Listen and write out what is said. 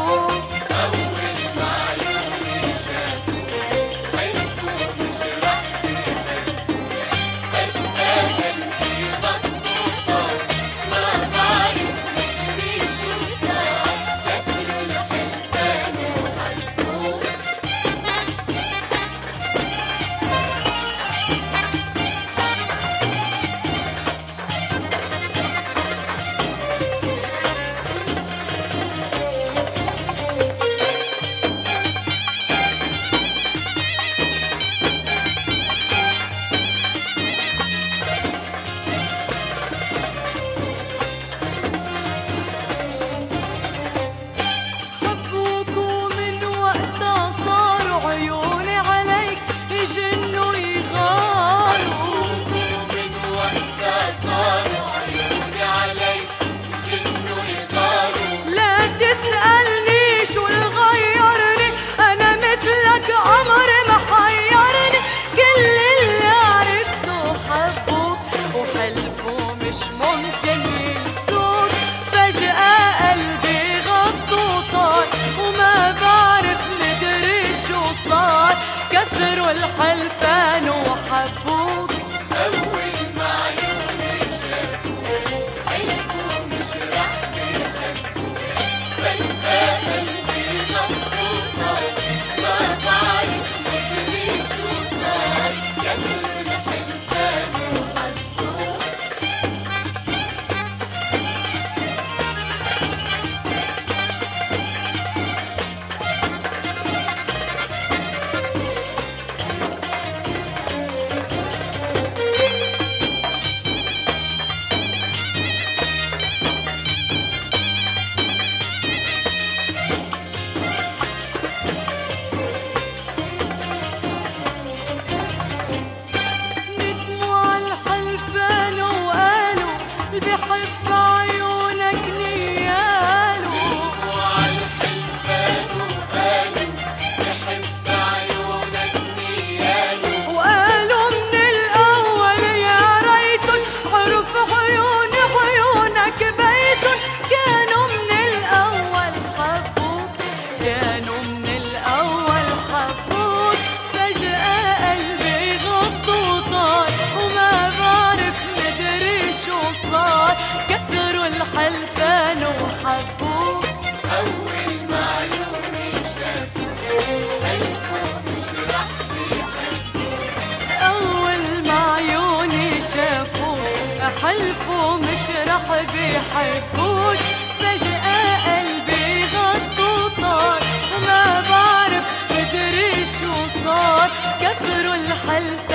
الحلفان وحبوك أول ما عيوني شافوك حلفوا مش راح بيحبوك فجأة قلبي غطوطك ما بعرف مدري شو صار كسروا الحلفان وحبوك بحب عيونك نياله وعالحلفان وقالوا بحب عيونك نياله وقالوا من الأول يا ريتن حرف عيونك بيتن كانوا من الأول حبوك كانوا من الأول حبوك فجأة قلبي غطوا طار وما بعرف مدري شو صار كسروا الحلفان وحبوك أول ما عيوني شافوك حلفوا مش راح بيحبوك أول ما عيوني شافوك حلفوا مش رح بيحبوك فجأة قلبي غطوا طار وما بعرف مدري شو صار كسروا الحلفان